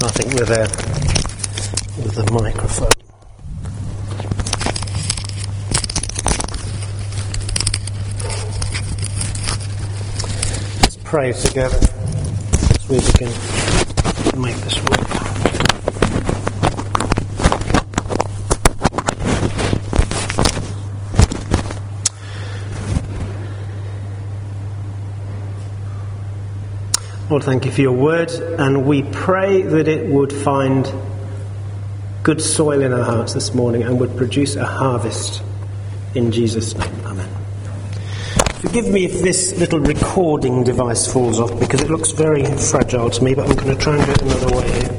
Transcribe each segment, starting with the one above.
I think we're there with the microphone. Let's pray together as we begin to make this work. Lord, thank you for your word, and we pray that it would find good soil in our hearts this morning and would produce a harvest in Jesus' name. Amen. Forgive me if this little recording device falls off because it looks very fragile to me, but I'm going to try and do it another way here.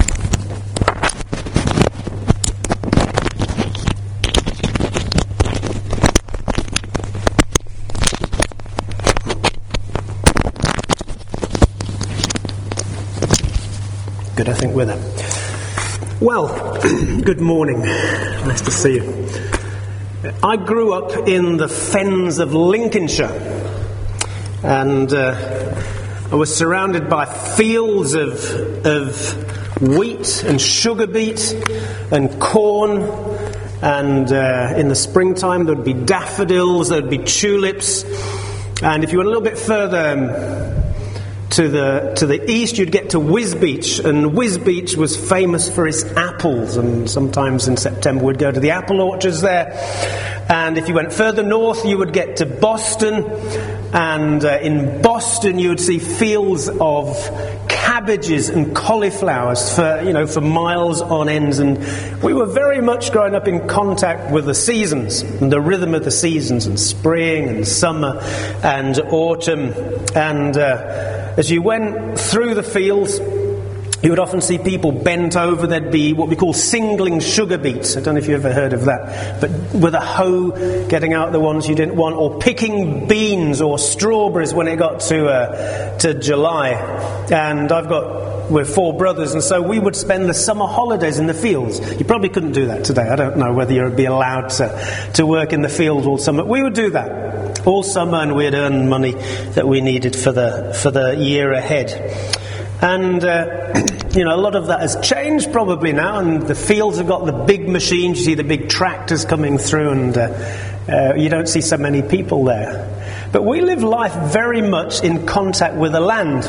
Good, I think we're there. Well, good morning. Nice to see you. I grew up in the fens of Lincolnshire, and I was surrounded by fields of wheat and sugar beet and corn, and in the springtime there would be daffodils, there would be tulips, and if you went a little bit further to the east, you'd get to Wisbech, and Wisbech was famous for its apples, and sometimes in September we'd go to the apple orchards there. And if you went further north, you would get to Boston, and in Boston you would see fields of cabbages and cauliflowers for miles on ends. And we were very much growing up in contact with the seasons and the rhythm of the seasons, and spring and summer and autumn. And as you went through the fields, you would often see people bent over. There'd be what we call singling sugar beets. I don't know if you've ever heard of that. But with a hoe, getting out the ones you didn't want, or picking beans or strawberries when it got to July. And we're four brothers, and so we would spend the summer holidays in the fields. You probably couldn't do that today. I don't know whether you'd be allowed to work in the fields all summer. We would do that all summer, and we'd earn money that we needed for the year ahead. And a lot of that has changed probably now, and the fields have got the big machines. You see the big tractors coming through, and you don't see so many people there. But we live life very much in contact with the land.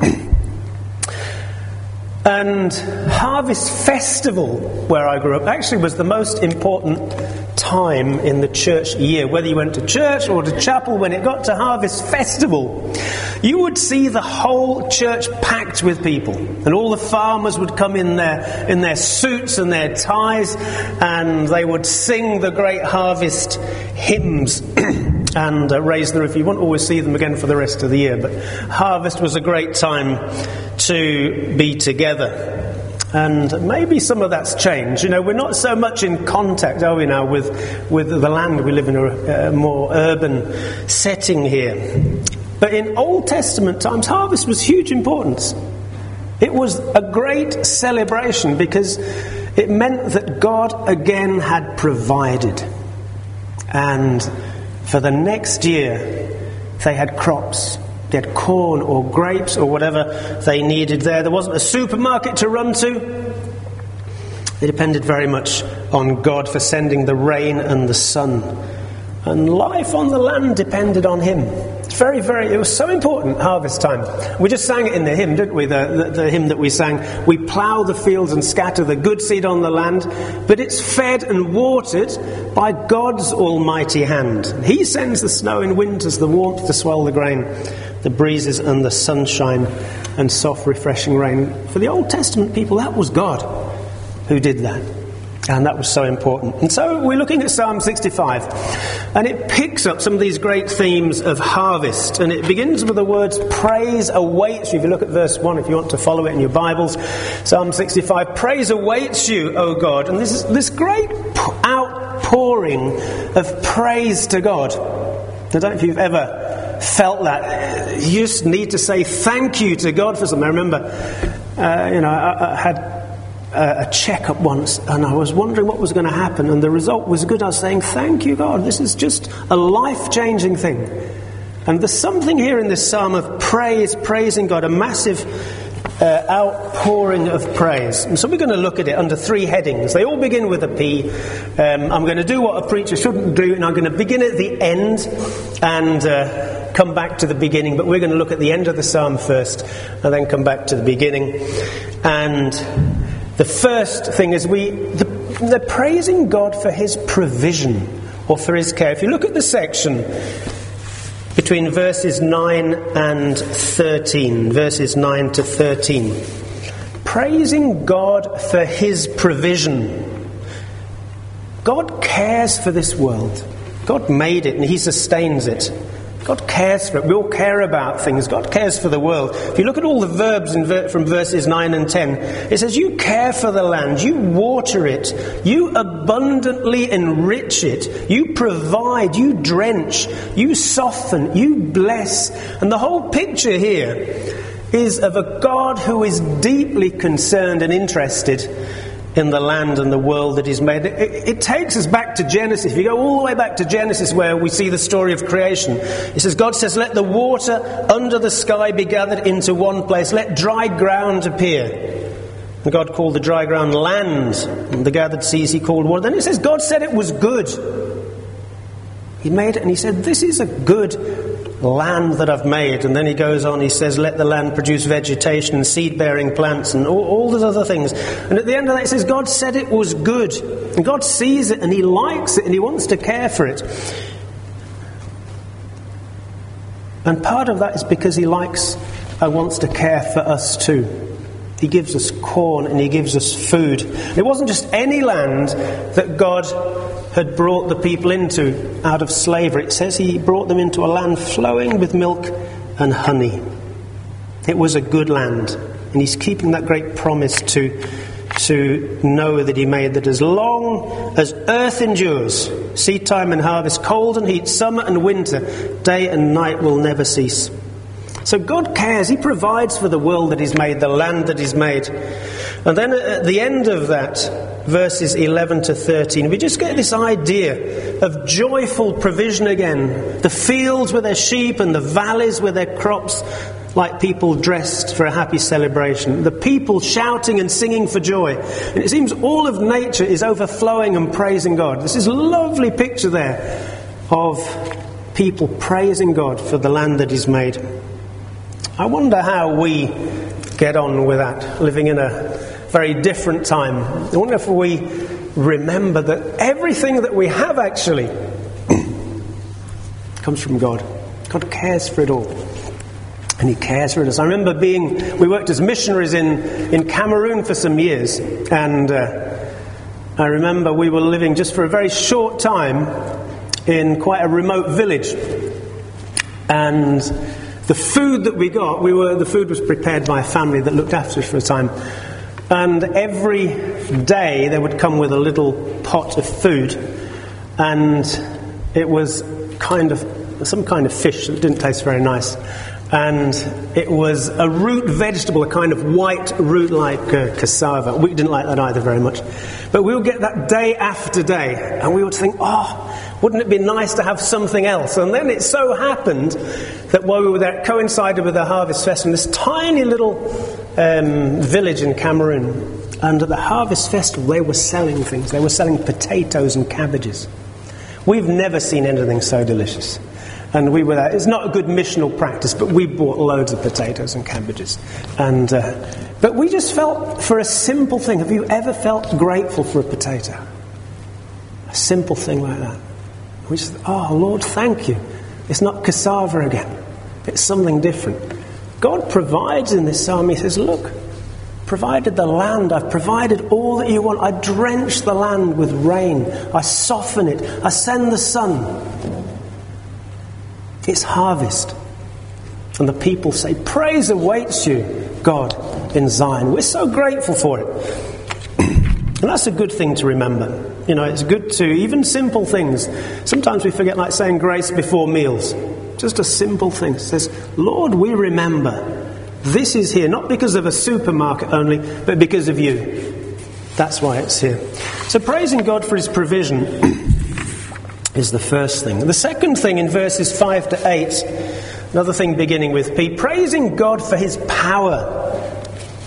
And Harvest Festival, where I grew up, actually was the most important time in the church year. Whether you went to church or to chapel, when it got to Harvest Festival, you would see the whole church packed with people, and all the farmers would come in their suits and their ties, and they would sing the great harvest hymns and raise the roof. You won't always see them again for the rest of the year, but harvest was a great time to be together. And maybe some of that's changed. We're not so much in contact, are we now, with the land. We live in a more urban setting here. But in Old Testament times, harvest was huge importance. It was a great celebration because it meant that God again had provided. And for the next year, they had crops. They had corn or grapes or whatever they needed there. There wasn't a supermarket to run to. They depended very much on God for sending the rain and the sun. And life on the land depended on Him. It was so important, harvest time. We just sang it in the hymn, didn't we? The hymn that we sang. We plough the fields and scatter the good seed on the land, but it's fed and watered by God's almighty hand. He sends the snow in winters, the warmth to swell the grain, the breezes and the sunshine and soft refreshing rain. For the Old Testament people, that was God who did that. And that was so important. And so we're looking at Psalm 65. And it picks up some of these great themes of harvest. And it begins with the words, praise awaits you. If you look at verse 1, if you want to follow it in your Bibles. Psalm 65, praise awaits you, O God. And this is this great outpouring of praise to God. I don't know if you've ever felt that. You just need to say thank you to God for something. I remember, I had a checkup once, and I was wondering what was going to happen, and the result was good. I was saying, thank you, God, this is just a life-changing thing. And there's something here in this psalm of praising God, a massive outpouring outpouring of praise. And so we're going to look at it under three headings. They all begin with a P. I'm going to do what a preacher shouldn't do, and I'm going to begin at the end and come back to the beginning. But we're going to look at the end of the psalm first and then come back to the beginning. And the first thing is they're praising God for his provision or for his care. If you look at the section between verses 9 and 13, verses 9 to 13, praising God for his provision. God cares for this world. God made it and he sustains it. God cares for it. We all care about things. God cares for the world. If you look at all the verbs from verses 9 and 10, it says you care for the land, you water it, you abundantly enrich it, you provide, you drench, you soften, you bless. And the whole picture here is of a God who is deeply concerned and interested in the land and the world that he's made. It takes us back to Genesis. If you go all the way back to Genesis where we see the story of creation, it says God says, let the water under the sky be gathered into one place, let dry ground appear. And God called the dry ground land, and the gathered seas he called water. Then it says God said it was good. He made it and he said, this is a good land that I've made. And then he goes on, he says, let the land produce vegetation and seed-bearing plants and all those other things. And at the end of that it says God said it was good. And God sees it and he likes it and he wants to care for it. And part of that is because he likes and wants to care for us too. He gives us corn and he gives us food. It wasn't just any land that God had brought the people into out of slavery. It says he brought them into a land flowing with milk and honey. It was a good land. And he's keeping that great promise to Noah that he made, that as long as earth endures, seed time and harvest, cold and heat, summer and winter, day and night will never cease. So God cares. He provides for the world that he's made, the land that he's made. And then at the end of that, verses 11 to 13, we just get this idea of joyful provision again. The fields with their sheep and the valleys with their crops, like people dressed for a happy celebration. The people shouting and singing for joy. And it seems all of nature is overflowing and praising God. This is a lovely picture there of people praising God for the land that he's made. I wonder how we get on with that, living in a very different time. I wonder if we remember that everything that we have actually comes from God. God cares for it all. And he cares for us. I remember we worked as missionaries in Cameroon for some years. And I remember we were living just for a very short time in quite a remote village. And the food that we got, the food was prepared by a family that looked after us for a time. And every day they would come with a little pot of food. And it was some kind of fish that didn't taste very nice. And it was a root vegetable, a kind of white root like cassava. We didn't like that either very much. But we would get that day after day. And we would think, wouldn't it be nice to have something else? And then it so happened that while we were there, it coincided with the Harvest Festival, this tiny little village in Cameroon. And at the Harvest Festival, they were selling things. They were selling potatoes and cabbages. We've never seen anything so delicious. And we were there. It's not a good missional practice, but we bought loads of potatoes and cabbages. But we just felt for a simple thing. Have you ever felt grateful for a potato? A simple thing like that. We just, Lord, thank you. It's not cassava again. It's something different. God provides in this psalm. He says, look, provided the land. I've provided all that you want. I drench the land with rain. I soften it. I send the sun. It's harvest. And the people say, praise awaits you, God, in Zion. We're so grateful for it. And that's a good thing to remember. It's good to, even simple things. Sometimes we forget, like saying grace before meals. Just a simple thing. It says, Lord, we remember this is here, not because of a supermarket only, but because of you. That's why it's here. So praising God for his provision is the first thing. The second thing in verses 5 to 8, another thing beginning with P, praising God for his power.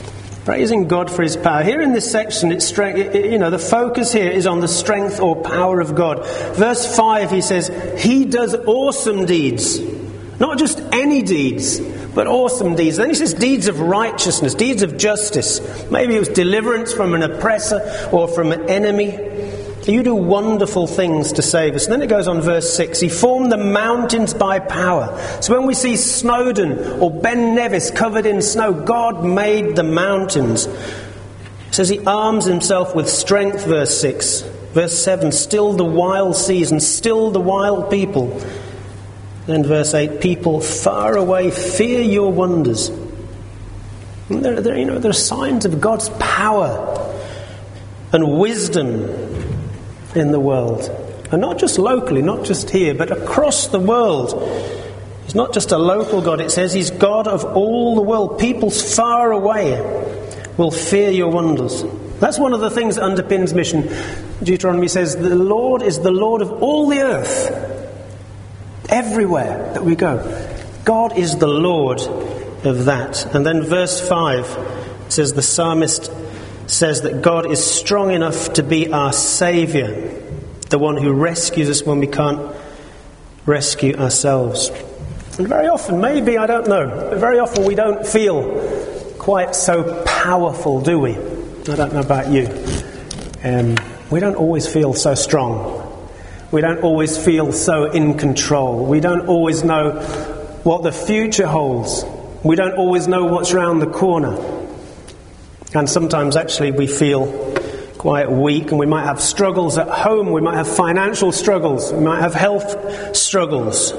Praising God for his power. Here in this section, the focus here is on the strength or power of God. Verse 5, he says, he does awesome deeds. Not just any deeds, but awesome deeds. Then he says deeds of righteousness, deeds of justice. Maybe it was deliverance from an oppressor or from an enemy. You do wonderful things to save us. And then it goes on verse 6. He formed the mountains by power. So when we see Snowdon or Ben Nevis covered in snow, God made the mountains. It says he arms himself with strength, verse 6. Verse 7, still the wild seas and still the wild people. Then verse 8, people far away fear your wonders. And there are signs of God's power and wisdom in the world. And not just locally, not just here, but across the world. He's not just a local God. It says he's God of all the world. Peoples far away will fear your wonders. That's one of the things that underpins mission. Deuteronomy says the Lord is the Lord of all the earth. Everywhere that we go, God is the Lord of that. And then verse 5 says the psalmist says that God is strong enough to be our Saviour, the one who rescues us when we can't rescue ourselves. And very often, maybe, I don't know, but very often we don't feel quite so powerful, do we? I don't know about you. We don't always feel so strong. We don't always feel so in control. We don't always know what the future holds. We don't always know what's around the corner. And sometimes actually we feel quite weak, and we might have struggles at home, we might have financial struggles, we might have health struggles.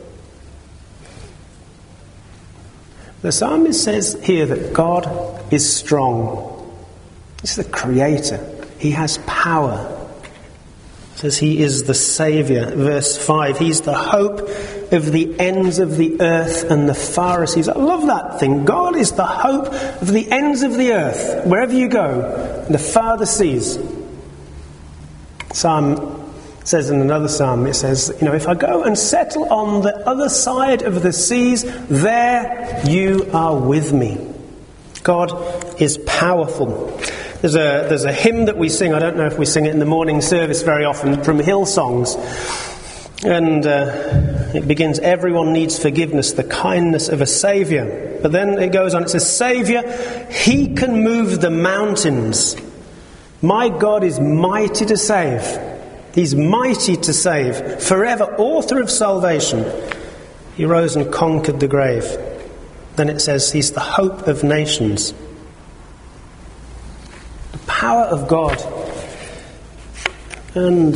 The psalmist says here that God is strong. He's the creator. He has power. Says he is the Saviour. Verse 5, he's the hope of the ends of the earth and the farthest seas. I love that thing. God is the hope of the ends of the earth. Wherever you go, the farthest seas. Psalm says in another psalm, it says, if I go and settle on the other side of the seas, there you are with me. God is powerful. There's a hymn that we sing. I don't know if we sing it in the morning service very often, from Hillsongs. And it begins, everyone needs forgiveness, the kindness of a Saviour. But then it goes on, it says, Saviour, he can move the mountains. My God is mighty to save. He's mighty to save. Forever, author of salvation. He rose and conquered the grave. Then it says, he's the hope of nations. Power of God. And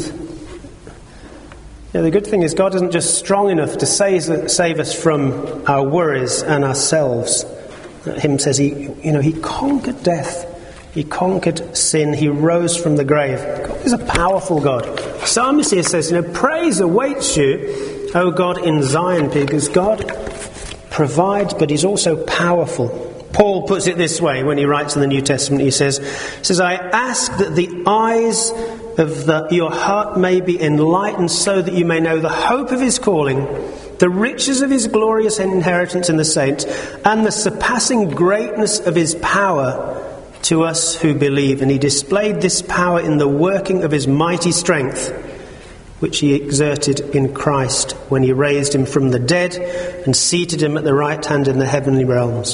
the good thing is God isn't just strong enough to save us from our worries and ourselves. Hymn says he conquered death. He conquered sin. He rose from the grave. God is a powerful God. Psalmist here says, praise awaits you, O God, in Zion, because God provides, but he's also powerful. Paul puts it this way when he writes in the New Testament. He says, I ask that the eyes of your heart may be enlightened, so that you may know the hope of his calling, the riches of his glorious inheritance in the saints, and the surpassing greatness of his power to us who believe. And he displayed this power in the working of his mighty strength, which he exerted in Christ when he raised him from the dead and seated him at the right hand in the heavenly realms.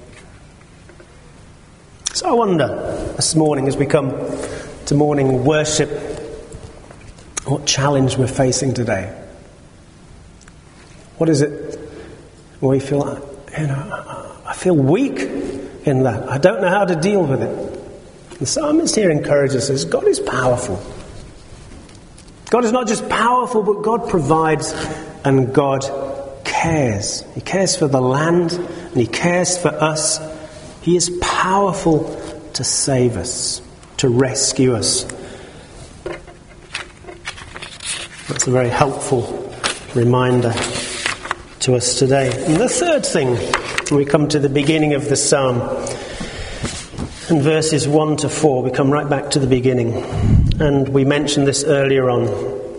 So I wonder, this morning as we come to morning worship, what challenge we're facing today. What is it where we feel, I feel weak in that. I don't know how to deal with it. The psalmist here encourages us, God is powerful. God is not just powerful, but God provides and God cares. He cares for the land and he cares for us. He is powerful to save us, to rescue us. That's a very helpful reminder to us today. And the third thing, we come to the beginning of the psalm, and verses 1 to 4, we come right back to the beginning. And we mentioned this earlier on.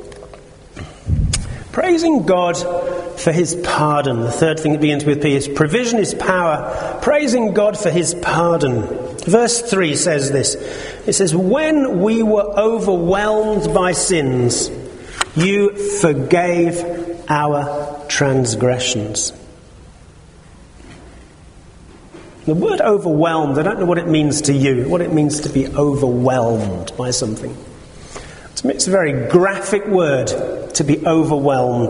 Praising God for his pardon. The third thing that begins with P is provision, his power. Praising God for his pardon. Verse 3 says this. It says, when we were overwhelmed by sins, you forgave our transgressions. The word overwhelmed, I don't know what it means to you, what it means to be overwhelmed by something. To me, it's a very graphic word, to be overwhelmed.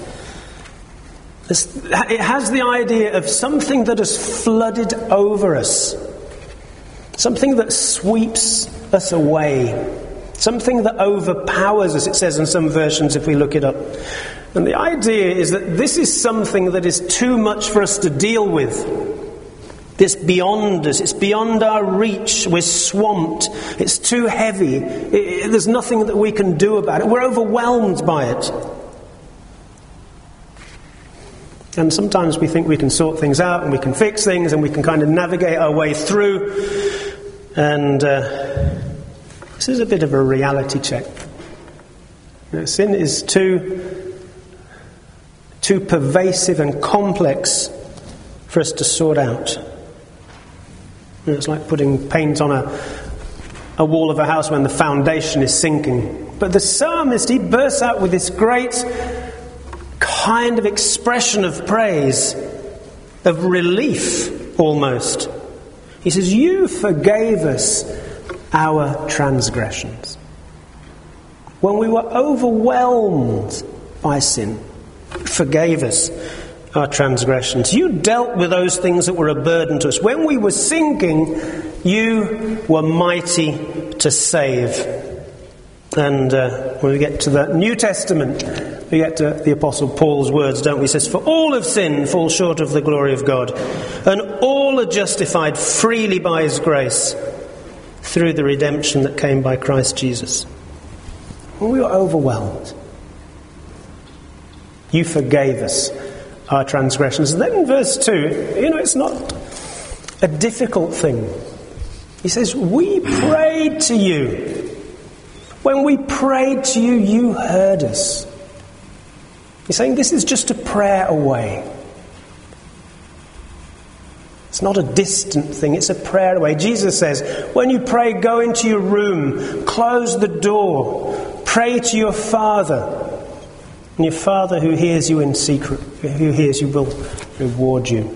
It has the idea of something that has flooded over us. Something that sweeps us away. Something that overpowers us, it says in some versions if we look it up. And the idea is that this is something that is too much for us to deal with. It's beyond us. It's beyond our reach. We're swamped. It's too heavy. There's nothing that we can do about it. We're overwhelmed by it. And sometimes we think we can sort things out and we can fix things and we can kind of navigate our way through. And this is a bit of a reality check. Sin is too pervasive and complex for us to sort out. It's like putting paint on a wall of a house when the foundation is sinking. But the psalmist, he bursts out with this great kind of expression of praise, of relief almost. He says, you forgave us our transgressions. When we were overwhelmed by sin, you forgave us our transgressions. You dealt with those things that were a burden to us. When we were sinking, you were mighty to save. And when we get to the New Testament, we get to the Apostle Paul's words, don't we? He says, for all have sinned, fall short of the glory of God, and all are justified freely by his grace through the redemption that came by Christ Jesus. When we were overwhelmed, you forgave us our transgressions. And then in verse 2, it's not a difficult thing. He says, we prayed to you. When we prayed to you, you heard us. He's saying this is just a prayer away. It's not a distant thing, it's a prayer away. Jesus says, when you pray, go into your room, close the door, pray to your Father. And your Father who hears you in secret, who hears you, will reward you.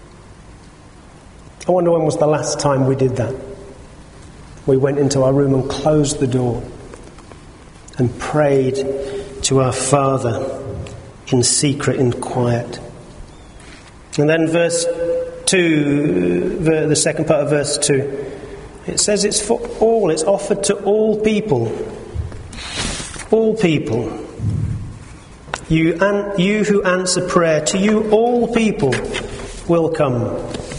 I wonder when was the last time we did that. We went into our room and closed the door and prayed to our Father in secret, in quiet. And then verse 2, the second part of verse 2, it says it's for all, it's offered to all people. All people. You who answer prayer, to you all people will come.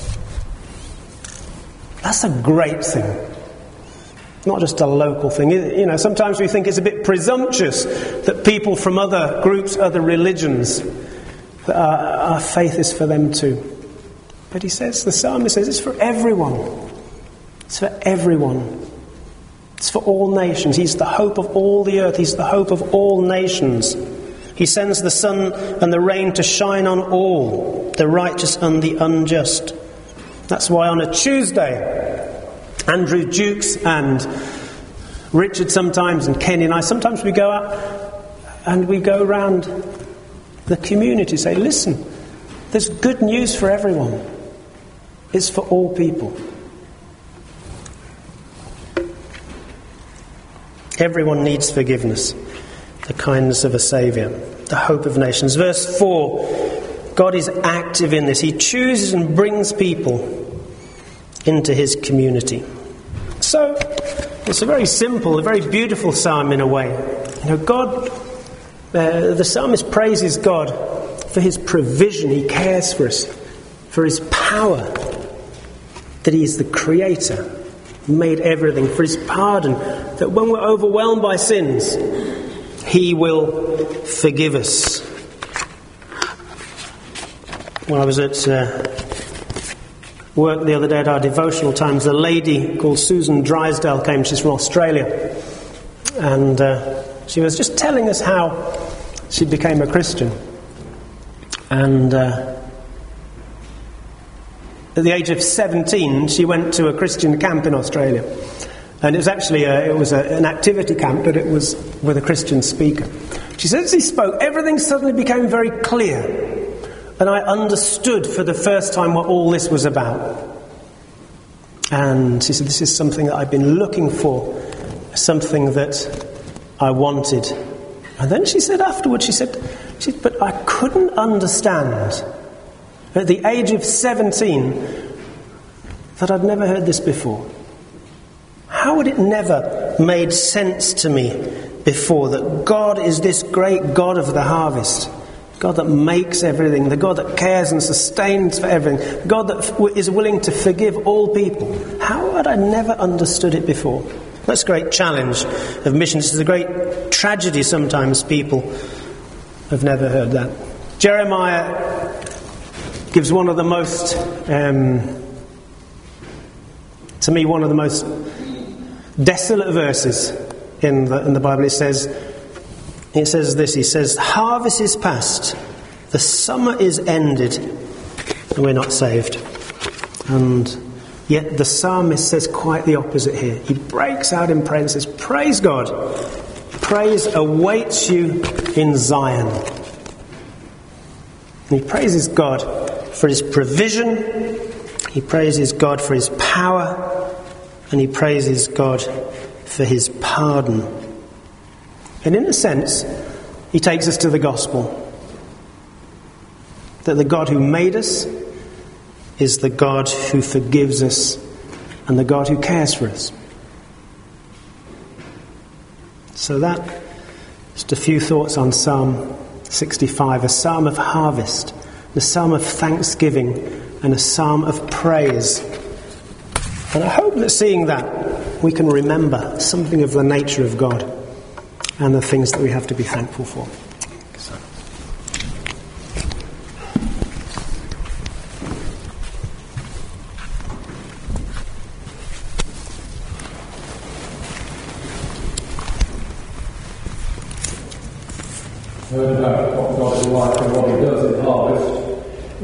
That's a great thing. Not just a local thing. Sometimes we think it's a bit presumptuous that people from other groups, other religions, that our faith is for them too. But the psalmist says, it's for everyone. It's for everyone. It's for all nations. He's the hope of all the earth. He's the hope of all nations. He sends the sun and the rain to shine on all, the righteous and the unjust. That's why on a Tuesday, Andrew Jukes and Richard sometimes, and Kenny and I, sometimes we go out and we go around the community, say, listen, there's good news for everyone. It's for all people. Everyone needs forgiveness, the kindness of a Saviour, the hope of nations. Verse 4, God is active in this. He chooses and brings people into his community. So, it's a very simple, a very beautiful psalm in a way. The psalmist praises God for his provision. He cares for us, for his power, that he is the creator, made everything, for his pardon, that when we're overwhelmed by sins, he will forgive us. When I was at work the other day at our devotional times, a lady called Susan Drysdale came. She's from Australia, and she was just telling us how she became a Christian. And at the age of 17, she went to a Christian camp in Australia. And it was actually an activity camp, but it was with a Christian speaker. She said as he spoke, everything suddenly became very clear. And I understood for the first time what all this was about. And she said, this is something that I've been looking for, something that I wanted. And then she said afterwards, she said, but I couldn't understand at the age of 17 that I'd never heard this before. How had it never made sense to me before that God is this great God of the harvest, God that makes everything, the God that cares and sustains for everything, God that is willing to forgive all people? How had I never understood it before? That's a great challenge of missions. It's a great tragedy sometimes people have never heard that. Jeremiah gives one of the most, to me, one of the most desolate verses in the Bible. It says this, he says, harvest is past, the summer is ended, and we're not saved. And yet the psalmist says quite the opposite here. He breaks out in praise and says, praise God, praise awaits you in Zion. And he praises God for his provision, he praises God for his power, and he praises God for his pardon. And in a sense, he takes us to the gospel. That the God who made us is the God who forgives us and the God who cares for us. So that, just a few thoughts on Psalm 65, a psalm of harvest, a psalm of thanksgiving, and a psalm of praise. And I hope that seeing that, we can remember something of the nature of God and the things that we have to be thankful for. Heard about what God is like and what he does in harvest.